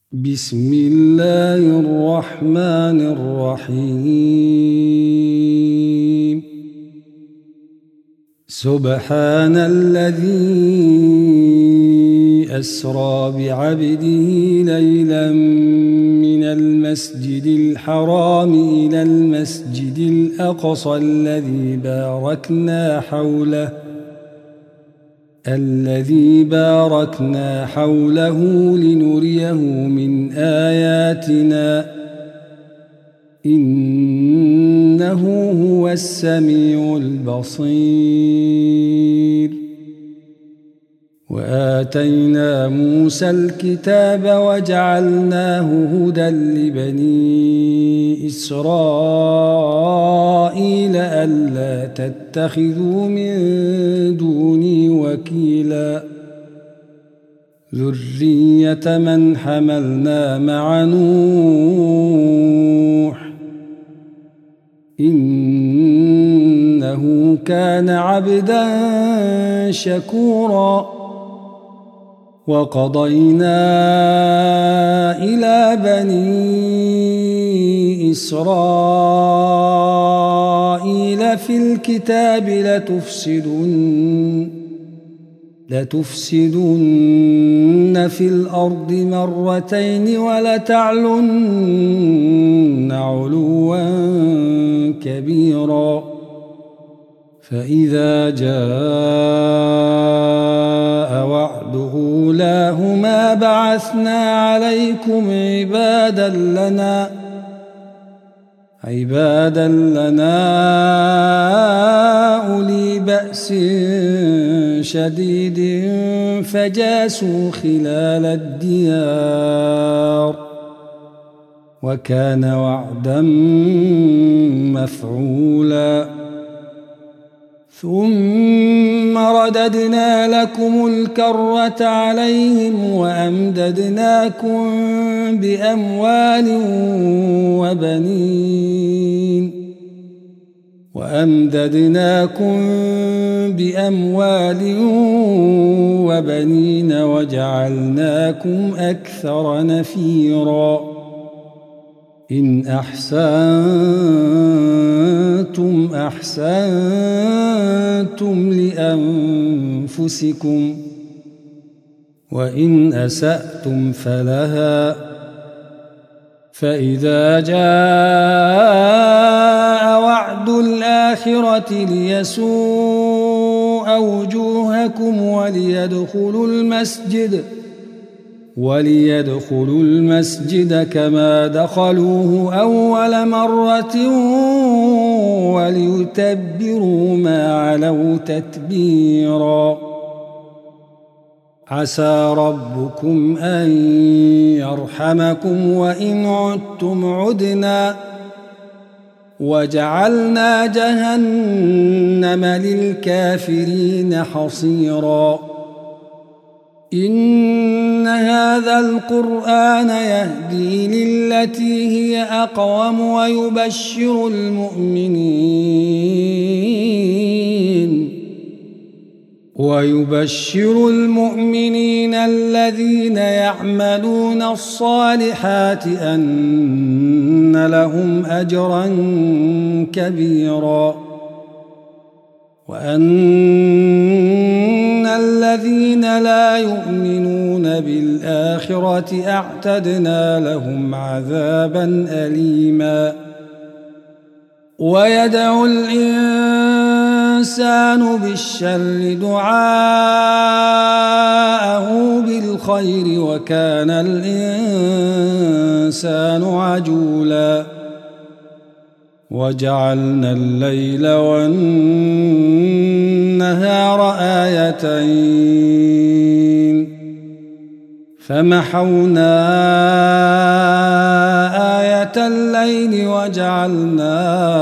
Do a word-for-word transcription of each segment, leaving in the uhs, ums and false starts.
بسم الله الرحمن الرحيم. سبحان الذي أسرى بعبده ليلا من المسجد الحرام إلى المسجد الأقصى الذي باركنا حوله الذي باركنا حوله لنريه من آياتنا إنه هو السميع البصير. وآتينا موسى الكتاب وجعلناه هدى لبني إسرائيل ألا تتخذوا من دوني وكيلا ذرية من حملنا مع نوح إنه كان عبدا شكورا. وقضينا إلى بني إسرائيل في الكتاب لتفسدن لتفسدن في الأرض مرتين ولتعلن علوا كبيرا. فإذا جاء وعد أولاهما بعثنا عليكم عبادا لنا عبادا لنا أولي بأس شديد فجاسوا خلال الديار وكان وعدا مفعولا. ثم رددنا لكم الكرة عليهم وأمددناكم بأموال وبنين وأمددناكم بأموال وبنين وجعلناكم أكثر نفيرا. إن أحسنتم أحسنتم لأنفسكم وإن أسأتم فلها. فإذا جاء وعد الآخرة ليسوء وجوهكم وليدخلوا المسجد وليدخلوا المسجد كما دخلوه أول مرة وليتبروا ما علوا تتبيرا. عسى ربكم أن يرحمكم وإن عدتم عدنا وجعلنا جهنم للكافرين حصيرا. إن هذا القرآن يهدي للتي هي أقوم ويبشر المؤمنين ويبشر المؤمنين الذين يعملون الصالحات أن لهم أجرا كبيرا وأن الذين لا يؤمنون بالآخرة أعتدنا لهم عذابا أليما. ويدعو الإنسان بالشر دعاءه بالخير وكان الإنسان عجولا. وجعلنا الليل والنهار آيتين فمحونا آية الليل وجعلنا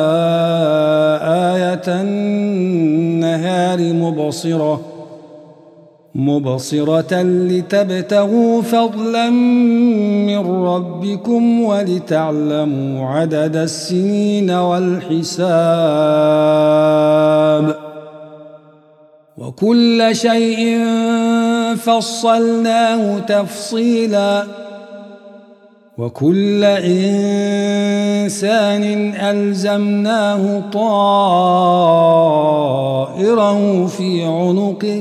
آية النهار مبصرة مبصرة لتبتغوا فضلا من ربكم ولتعلموا عدد السنين والحساب وكل شيء فصلناه تفصيلا وكل إنسان ألزمناه طائره في عنقه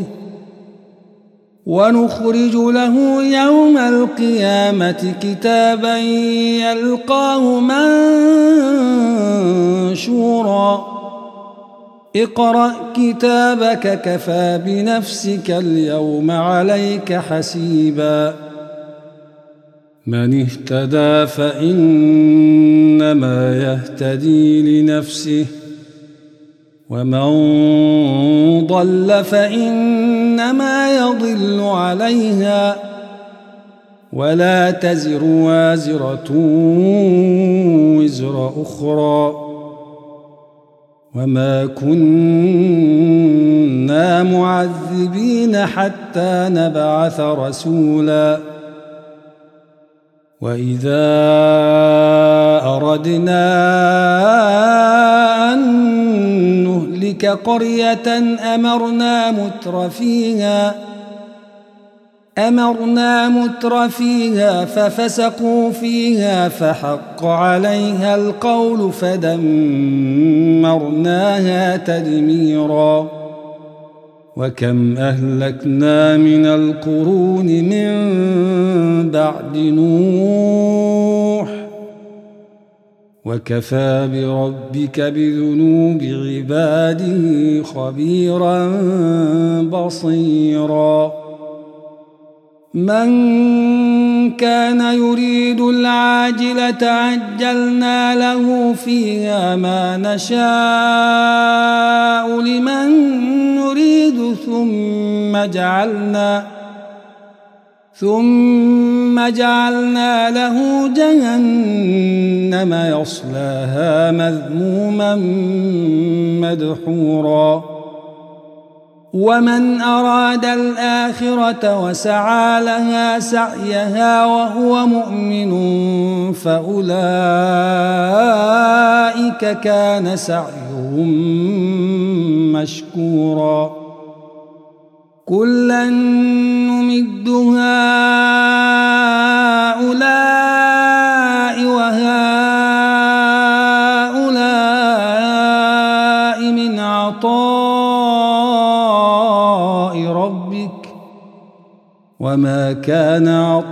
ونخرج له يوم القيامة كتابا يلقاه منشورا اقرأ كتابك كفى بنفسك اليوم عليك حسيبا من اهتدى فإنما يهتدي لنفسه ومن ضل فإنما يضل عليها ولا تزر وازرة وزر أخرى وما كنا معذبين حتى نبعث رسولا وإذا أردنا أن نهلك قرية أمرنا متر فيها أمرنا متر فيها ففسقوا فيها فحق عليها القول فدمرناها تدميرا وكم أهلكنا من القرون من بعد نوح وكفى بربك بذنوب عباده خبيرا بصيرا من كان يريد العاجلة عجلنا له فيها ما نشاء لمن نريد ثم جعلنا ثم جعلنا له جهنم يصلاها مذموما مدحورا ومن أراد الآخرة وسعى لها سعيها وهو مؤمن فأولئك كان سعيهم مشكورا كلا نمد هؤلاء وهؤلاء من عطاء ربك وما كان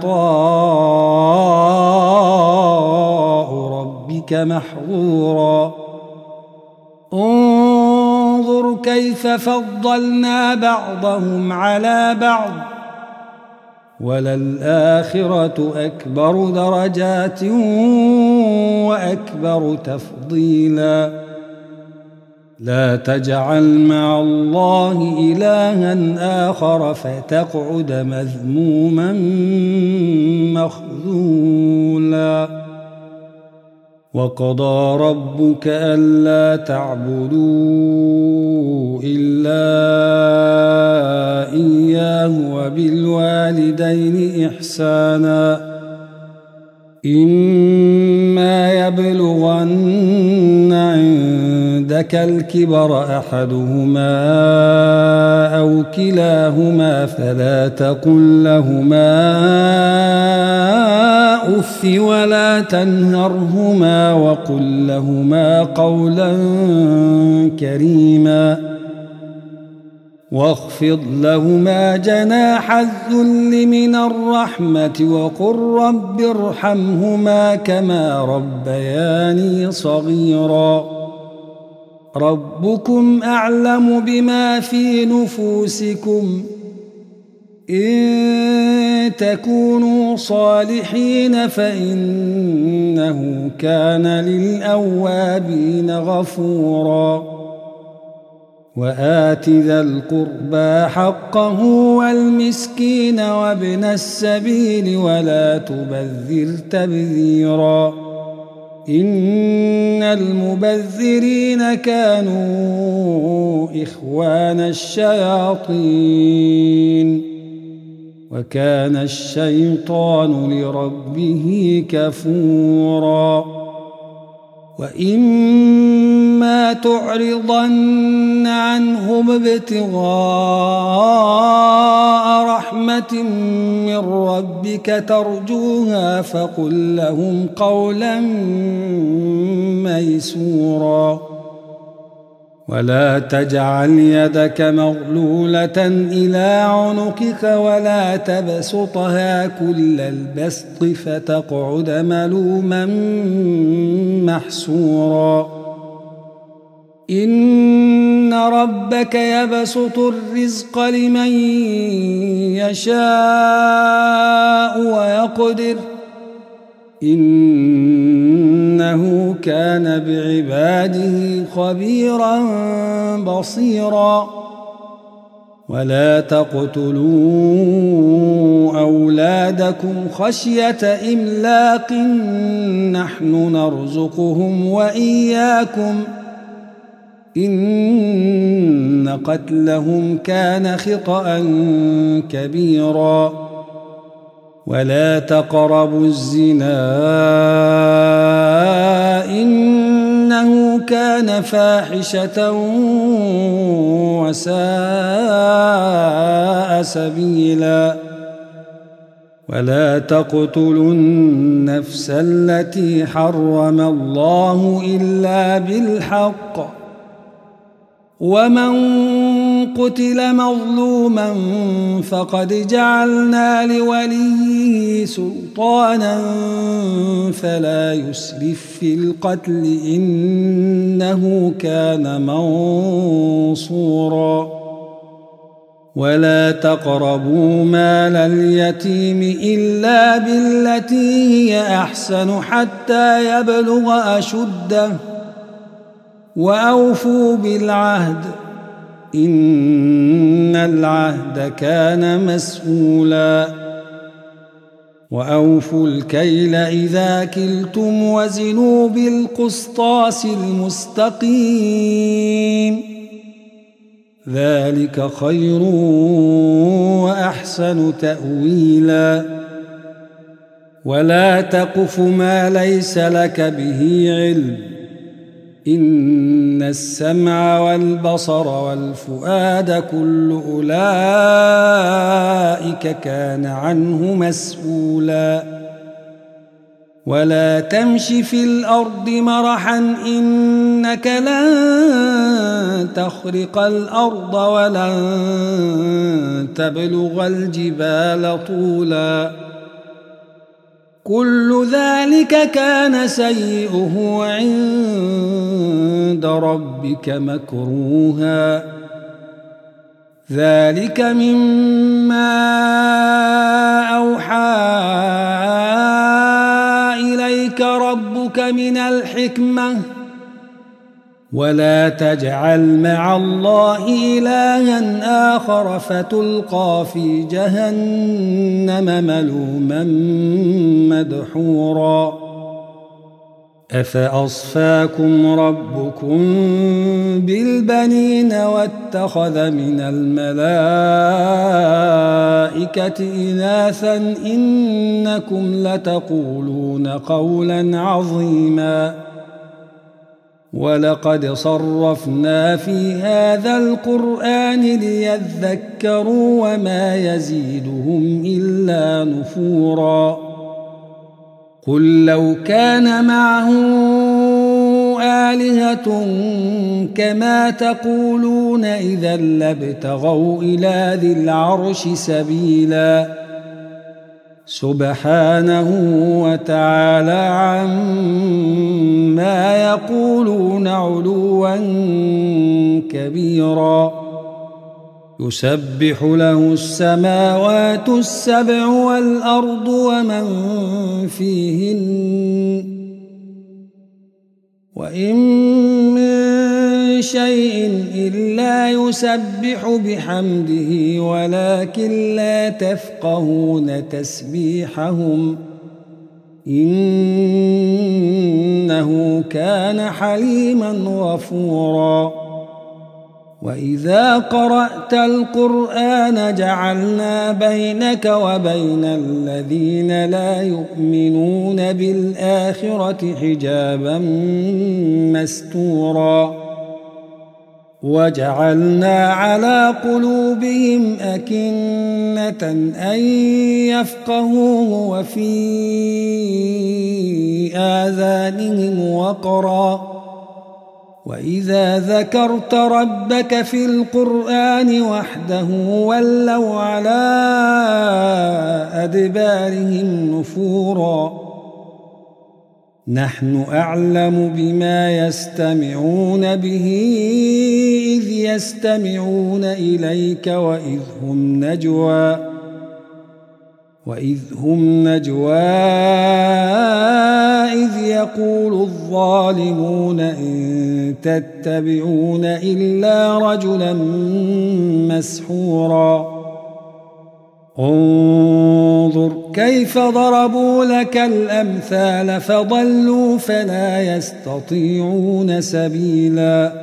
عطاء ربك محظورا انظر كيف فضلنا بعضهم على بعض وللآخرة أكبر درجات وأكبر تفضيلا لا تجعل مع الله إلها آخر فتقعد مذموما مخذولا وقضى ربك ألا تعبدوا إلا إياه وبالوالدين إحسانا إما يبلغن عندك الكبر أحدهما أو كلاهما فلا تقل لهما أف ولا تنهرهما وقل لهما قولا كريما واخفض لهما جناح الذل من الرحمة وقل رب ارحمهما كما ربياني صغيرا ربكم أعلم بما في نفوسكم إن تكونوا صالحين فإنه كان للأوابين غفورا وآت ذا القربى حقه والمسكين وابن السبيل ولا تبذر تبذيرا إن المبذرين كانوا إخوان الشياطين وكان الشيطان لربه كفورا وإما تعرضن عنهم ابتغاء رحمة من ربك ترجوها فقل لهم قولا ميسورا ولا تجعل يدك مغلولة إلى عنقك ولا تبسطها كل البسط فتقعد ملوما محسورا إن ربك يبسط الرزق لمن يشاء ويقدر إنه كان بعباده خبيرا بصيرا ولا تقتلوا أولادكم خشية إملاق نحن نرزقهم وإياكم إن قتلهم كان خطأ كبيرا ولا تقربوا الزنا إنه كان فاحشة وساء سبيلا ولا تقتلوا النفس التي حرم الله إلا بالحق ومن قتل مظلوما فقد جعلنا لوليه سلطانا فلا يسرف في القتل إنه كان منصورا ولا تقربوا مال اليتيم إلا بالتي هي أحسن حتى يبلغ أشده وأوفوا بالعهد إن العهد كان مسؤولا وأوفوا الكيل إذا كلتم وزنوا بالقسطاس المستقيم ذلك خير وأحسن تأويلا ولا تقف ما ليس لك به علم إن السمع والبصر والفؤاد كل أولئك كان عنه مسؤولا ولا تمش في الأرض مرحا إنك لن تخرق الأرض ولن تبلغ الجبال طولا كل ذلك كان سيئه عند ربك مكروها ذلك مما أوحى إليك ربك من الحكمة ولا تجعل مع الله إلها آخر فتلقى في جهنم ملوما مدحورا أفأصفاكم ربكم بالبنين واتخذ من الملائكة إناثا إنكم لتقولون قولا عظيما ولقد صرفنا في هذا القرآن ليذكروا وما يزيدهم إلا نفورا قل لو كان معه آلهة كما تقولون إذا لابتغوا إلى ذي العرش سبيلا سبحانه وتعالى عما يقولون علوا كبيرا يسبح له السماوات السبع والأرض ومن فيهن وإن من شيء إلا يسبح بحمده ولكن لا تفقهون تسبيحهم إنه كان حليما غفورا وإذا قرأت القرآن جعلنا بينك وبين الذين لا يؤمنون بالآخرة حجابا مستورا وجعلنا على قلوبهم أكنة أن يفقهوه وفي آذانهم وقرا وإذا ذكرت ربك في القرآن وحده ولوا على أدبارهم نفورا نحن أعلم بما يستمعون به إذ يستمعون إليك وإذ هم نجوى وإذ هم نجوى إذ يقول الظالمون إن تتبعون إلا رجلا مسحورا انظر كيف ضربوا لك الأمثال فضلوا فلا يستطيعون سبيلا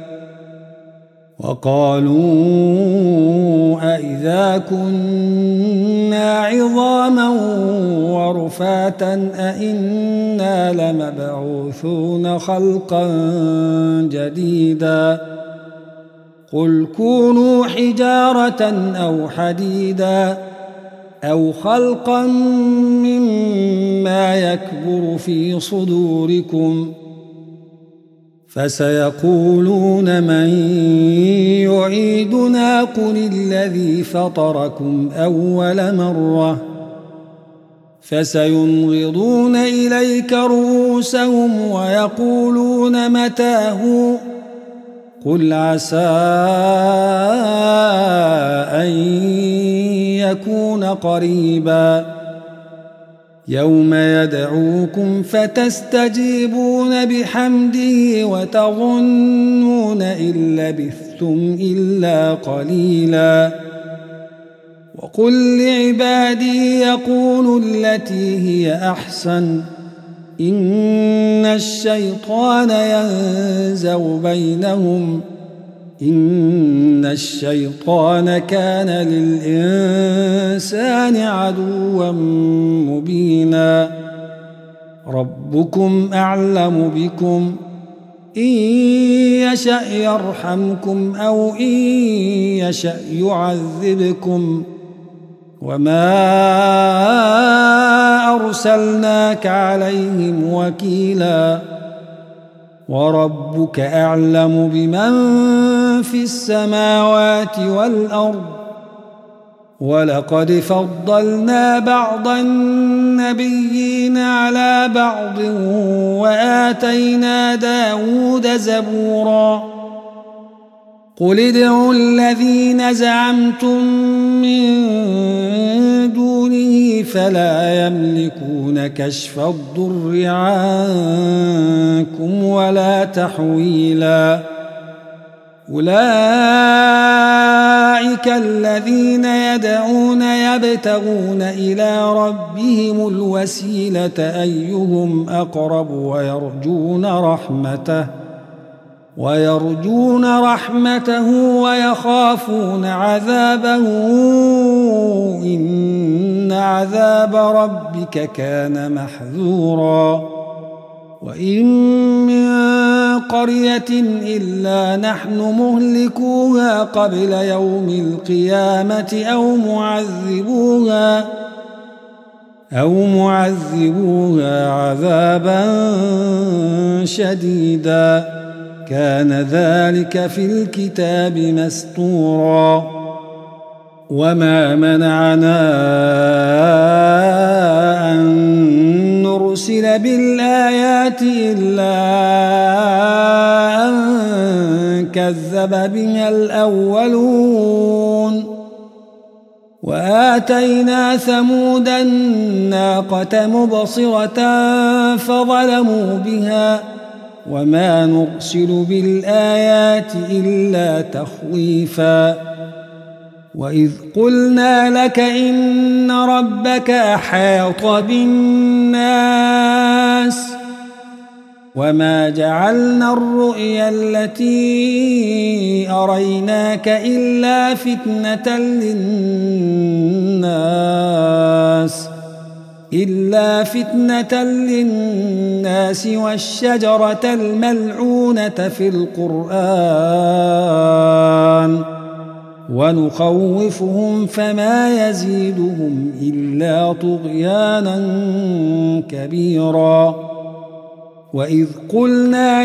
وقالوا أإذا كنا عظاما ورفاتا أإنا لمبعوثون خلقا جديدا قل كونوا حجارة أو حديدا أو خلقا مما يكبر في صدوركم فسيقولون من يعيدنا قل الذي فطركم أول مرة فسينغضون إليك رؤوسهم ويقولون متاه قل عسى أن يكون قريبا يوم يدعوكم فتستجيبون بحمده وتظنون إن لبثتم إلا قليلا وقل لعبادي يقولوا التي هي أحسن إن الشيطان ينزغ بينهم إن الشيطان كان للإنسان عدوا مبينا ربكم أعلم بكم إن يشأ يرحمكم أو إن يشأ يعذبكم وما أرسلناك عليهم وكيلا وربك أعلم بمن في السماوات والأرض ولقد فضلنا بعض النبيين على بعض وآتينا داود زبورا قل ادعوا الذين زعمتم من دونه فلا يملكون كشف الضر عنكم ولا تحويلا أولئك الذين يدعون يبتغون إلى ربهم الوسيلة أيهم أقرب ويرجون رحمته ويرجون رحمته ويخافون عذابه إن عذاب ربك كان محذورا وإن من قرية إلا نحن مهلكوها قبل يوم القيامة أو معذبوها أو معذبوها عذابا شديدا كان ذلك في الكتاب مسطورا وما منعنا أن نرسل بالآيات إلا أن كذب بها الأولون وآتينا ثمود الناقة مبصرة فظلموا بها وما نرسل بالآيات إلا تخويفا وإذ قلنا لك إن ربك أحاط بالناس وما جعلنا الرؤيا التي أريناك إلا فتنة للناس إلا فتنة للناس والشجرة الملعونة في القرآن ونخوفهم فما يزيدهم إلا طغيانا كبيرا. وإذ قلنا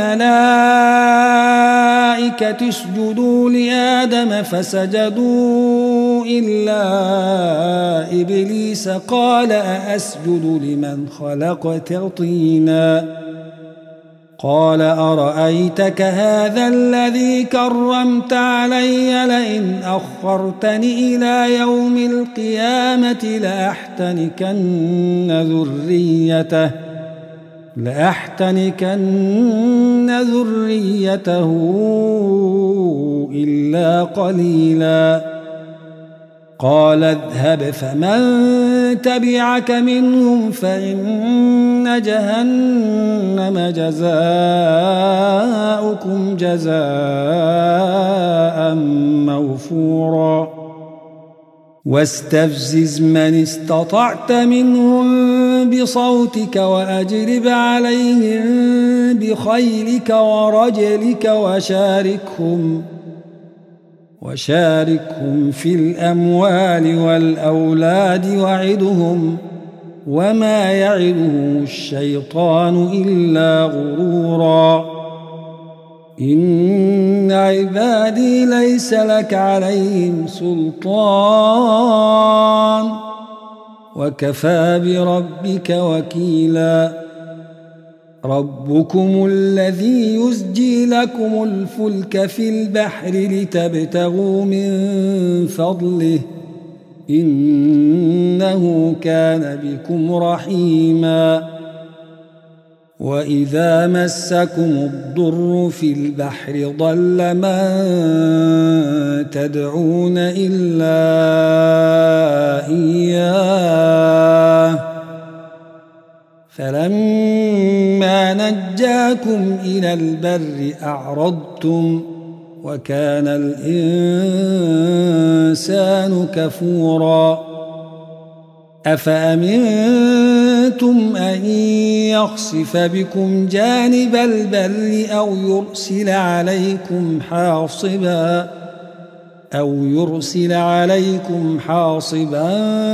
للملائكة اسجدوا لآدم فسجدوا إلا إبليس قال أأسجد لمن خلقت طينا قال أرأيتك هذا الذي كرمت علي لئن أخرتني إلى يوم القيامة لأحتنكن ذريته لأحتنكن ذريته إلا قليلا. قال اذهب فمن تبعك منهم فإن جهنم جزاؤكم جزاء موفورا. واستفزز من استطعت منهم بصوتك وأجلب عليهم بخيلك ورجلك وشاركهم وشاركهم في الأموال والأولاد وعدهم وما يعدهم الشيطان إلا غرورا. إن عبادي ليس لك عليهم سلطان وكفى بربك وكيلا. ربكم الذي يزجي لكم الفلك في البحر لتبتغوا من فضله إنه كان بكم رحيما. وإذا مسكم الضر في البحر ضل من تدعون إلا إياه فلما نجاكم إلى البر أعرضتم وكان الإنسان كفورا. أفأمنتم أن يخسف بكم جانب البر أو يرسل عليكم حاصبا أو يرسل عليكم حاصبا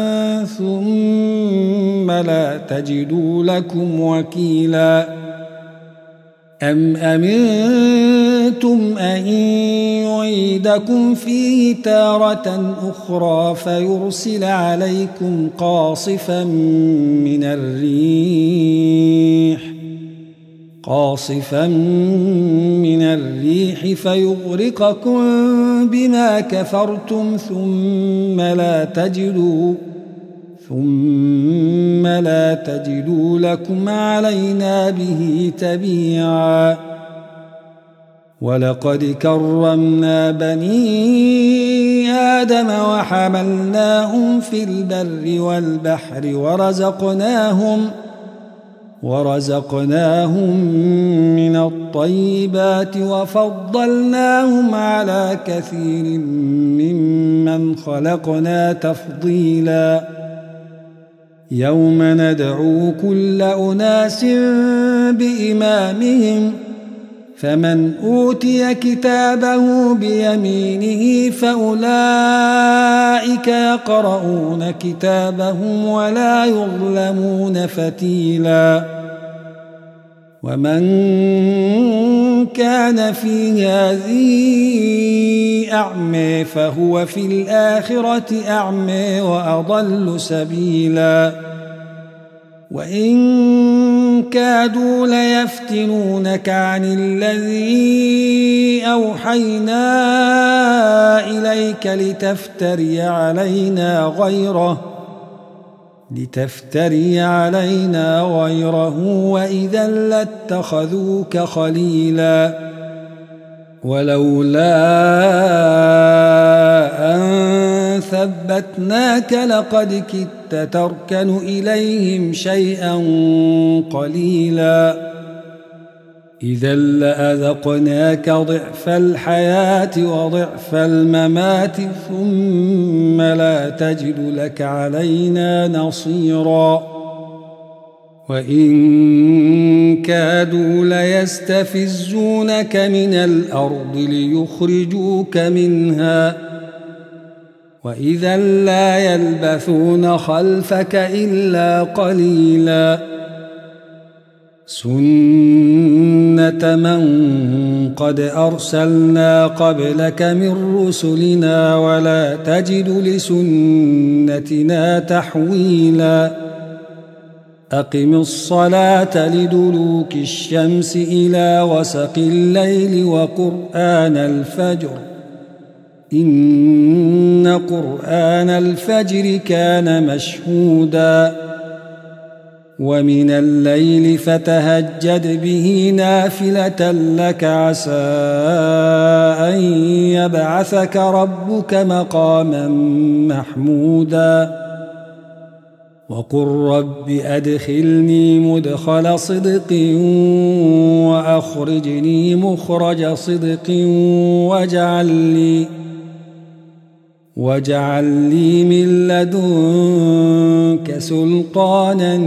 ثم لا تجدوا لكم وكيلا. أم أمنتم أن يعيدكم فيه تارة أخرى فيرسل عليكم قاصفا من الريح قاصفا من الريح فيغرقكم بما كفرتم ثم لا تجدوا ثم لا تجدوا لكم علينا به تبيعا. ولقد كرمنا بني آدم وحملناهم في البر والبحر ورزقناهم ورزقناهم من الطيبات وفضلناهم على كثير ممن خلقنا تفضيلا. يوم ندعو كل أناس بإمامهم فمن أوتي كتابه بيمينه فأولئك يقرؤون كتابهم ولا يظلمون فتيلا. ومن كان في هذه أعمى فهو في الآخرة أعمى وأضل سبيلا. وإن كادوا ليفتنونك عن الذي أوحينا إليك لتفتري علينا غيره لتفتري علينا غيره وإذا لاتخذوك خليلا. ولولا أن ثبتناك لقد كدت تركن إليهم شيئا قليلا. إذا لأذقناك ضعف الحياة وضعف الممات ثم لا تجد لك علينا نصيرا وإن كادوا ليستفزونك من الأرض ليخرجوك منها وإذا لا يلبثون خلفك إلا قليلا سنة من قد أرسلنا قبلك من رسلنا ولا تجد لسنتنا تحويلا أقم الصلاة لدلوك الشمس إلى غسق الليل وقرآن الفجر إن قرآن الفجر كان مشهودا ومن الليل فتهجد به نافلة لك عسى أن يبعثك ربك مقاما محمودا وقل رب أدخلني مدخل صدق وأخرجني مخرج صدق واجعل لي واجعل لي من لدنك سلطانا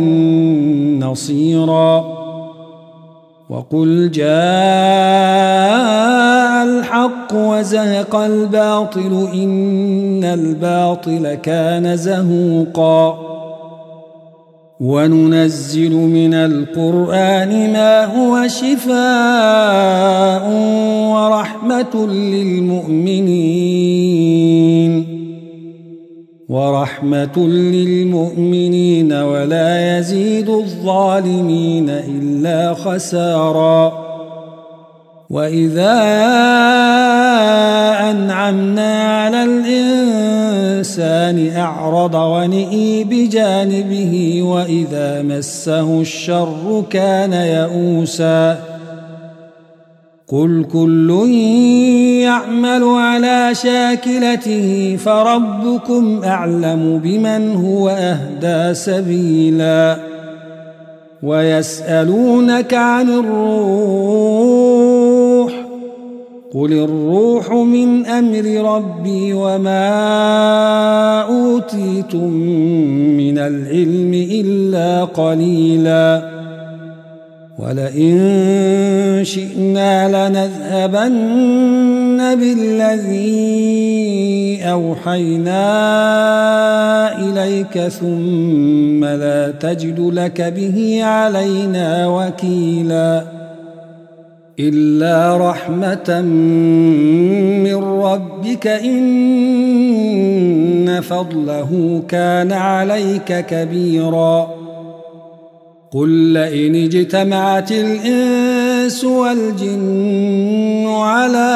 نصيرا وقل جاء الحق وزهق الباطل إن الباطل كان زهوقا وننزل من القرآن ما هو شفاء ورحمة للمؤمنين ورحمة للمؤمنين ولا يزيد الظالمين إلا خسارا وإذا أنعمنا على الإنسان أعرض ونئي بجانبه وإذا مسه الشر كان يئوسا قل كل يعمل على شاكلته فربكم أعلم بمن هو أهدى سبيلا ويسألونك عن الروح قل الروح من أمر ربي وما أوتيتم من العلم إلا قليلا ولئن شئنا لنذهبن بالذي أوحينا إليك ثم لا تجد لك به علينا وكيلا إلا رحمة من ربك إن فضله كان عليك كبيرا قل لئن اجتمعت الإنس والجن على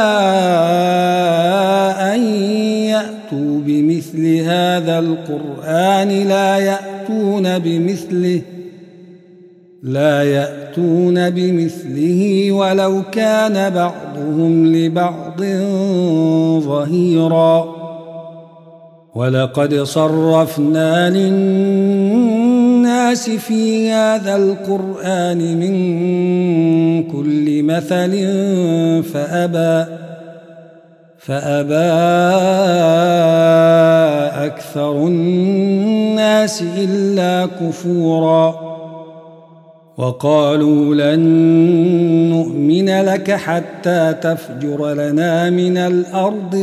أن يأتوا بمثل هذا القرآن لا يأتون بمثله لا يأتون بمثله ولو كان بعضهم لبعض ظهيرا ولقد صرفنا للناس في هذا القرآن من كل مثل فأبى فأبى أكثر الناس إلا كفورا وقالوا لن نؤمن لك حتى تفجر لنا من الأرض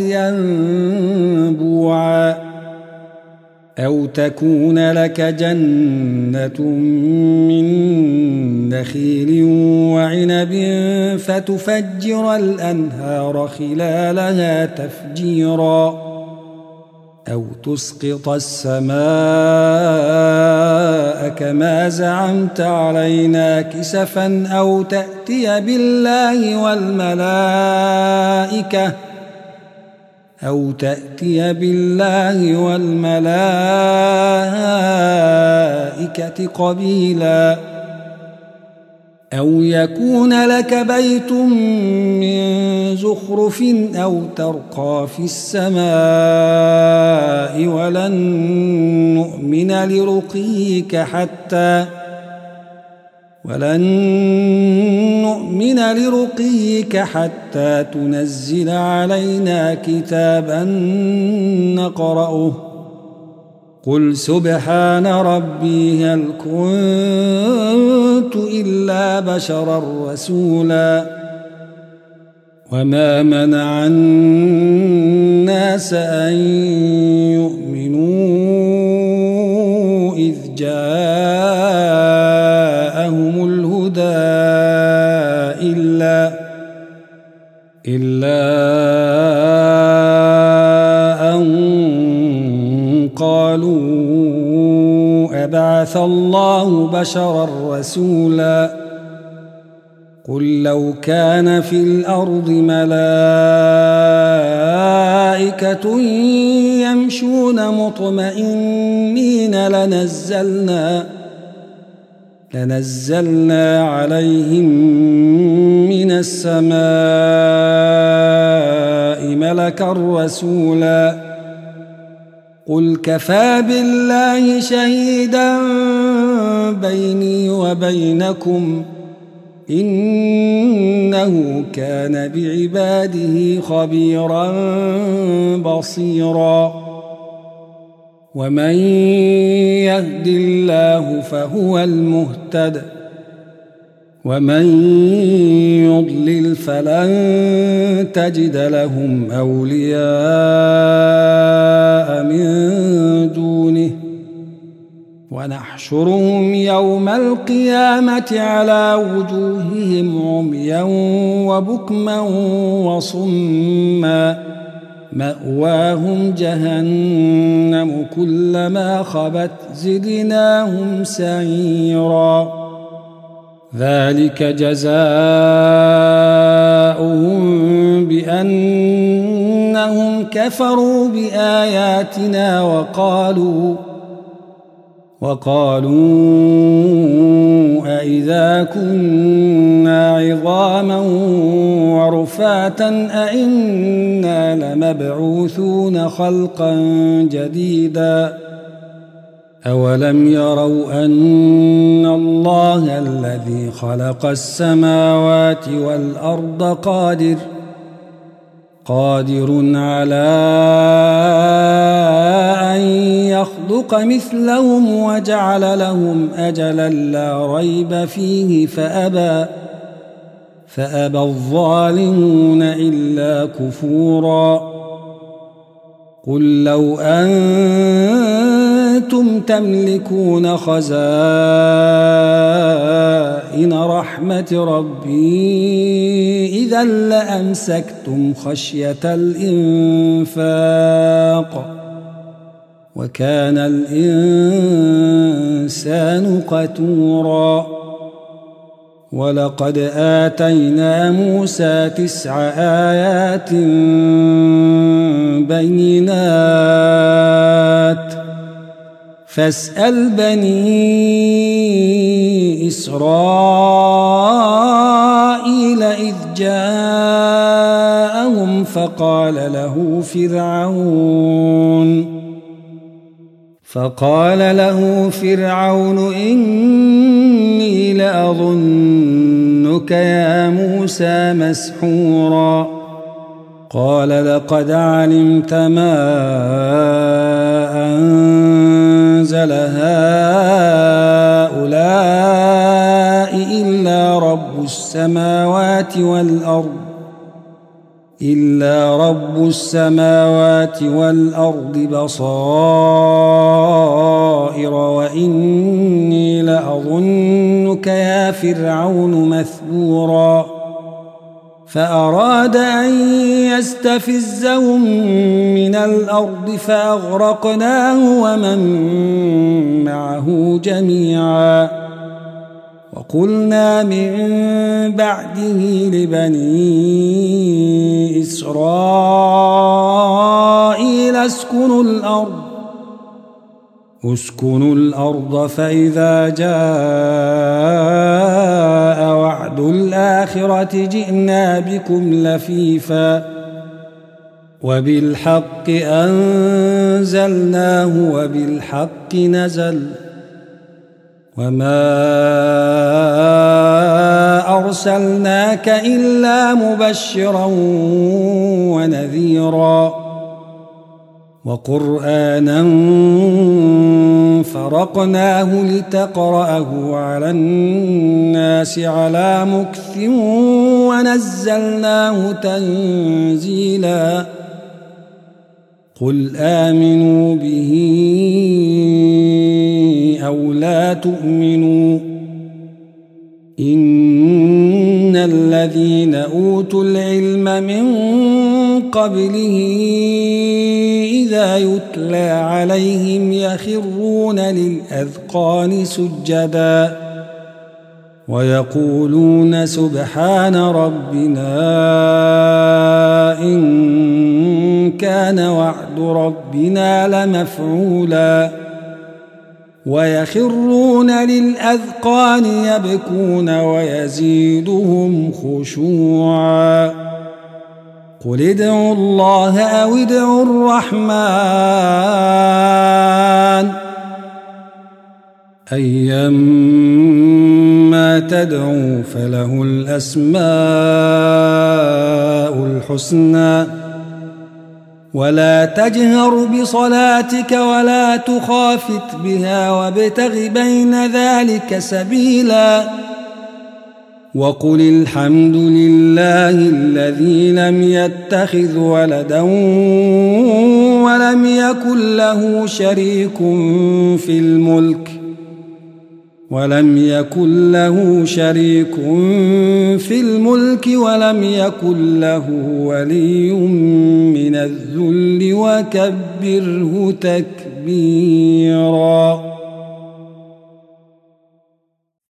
ينبوعا أو تكون لك جنة من نخيل وعنب فتفجر الأنهار خلالها تفجيرا أو تسقط السماء كما زعمت علينا كسفا أو تأتي بالله والملائكة أو تأتي بالله والملائكة قبيلا أو يكون لك بيت من زخرف أو ترقى في السماء ولن نؤمن لرقيك حتى ولن نؤمن لرقيك حتى تنزل علينا كتابا نقرأه قل سبحان ربي هل كنت إلا بشرا رسولا وما منع الناس أن يؤمنوا إذ جاءهم الهدى إلا إلا أن قالوا أبعث الله بشرا رسولا قل لو كان في الأرض ملائكة يمشون مطمئنين لنزلنا لنزلنا عليهم من السماء ملكا رسولا قل كفى بالله شهيدا بيني وبينكم إنه كان بعباده خبيرا بصيرا ومن يهد الله فهو المهتد ومن يضلل فلن تجد لهم أولياء من دونه ونحشرهم يوم القيامة على وجوههم عميا وبكما وصما مأواهم جهنم كلما خبت زدناهم سعيرا ذلك جزاؤهم بأنهم كفروا بآياتنا وقالوا وقالوا أئذا كنا عظاما ورفاتا أئنا لمبعوثون خلقا جديدا أولم يروا أن الله الذي خلق السماوات والأرض قادر قادر على أن يخلق مثلهم وجعل لهم أجلا لا ريب فيه فأبى فأبى الظالمون إلا كفورا قل لو أنتم تملكون خزائن رحمة ربي إذا لأمسكتم خشية الإنفاق وكان الإنسان قتورا ولقد آتينا موسى تسع آيات بينات فاسأل بني إسرائيل إذ جاءهم فقال له فرعون فقال له فرعون إني لأظنك يا موسى مسحورا قال لقد علمت ما أنزل هؤلاء إلا رب السماوات والأرض إلا رب السماوات والأرض بصائر وإني لأظنك يا فرعون مثبورا فأراد أن يستفزهم من الأرض فأغرقناه ومن معه جميعا وقلنا من بعده لبني إسرائيل اسكنوا الأرض اسكنوا الأرض فإذا جاء وعد الآخرة جئنا بكم لفيفا وبالحق أنزلناه وبالحق نزل وما أرسلناك إلا مبشرا ونذيرا وقرآنا فرقناه لتقرأه على الناس على مكث ونزلناه تنزيلا قل آمنوا به أو لا تؤمنوا إن الذين أوتوا العلم من قبله إذا يتلى عليهم يخرون للأذقان سجدا ويقولون سبحان ربنا إن كان وعد ربنا لمفعولا ويخرون للأذقان يبكون ويزيدهم خشوعا قل ادعوا الله أو ادعوا الرحمن أيما تدعوا فله الأسماء الحسنى ولا تجهر بصلاتك ولا تخافت بها وابتغ بين ذلك سبيلا وقل الحمد لله الذي لم يتخذ ولدا ولم يكن له شريك في الملك ولم يكن له شريك في الملك ولم يكن له ولي من الذل وكبره تكبيرا.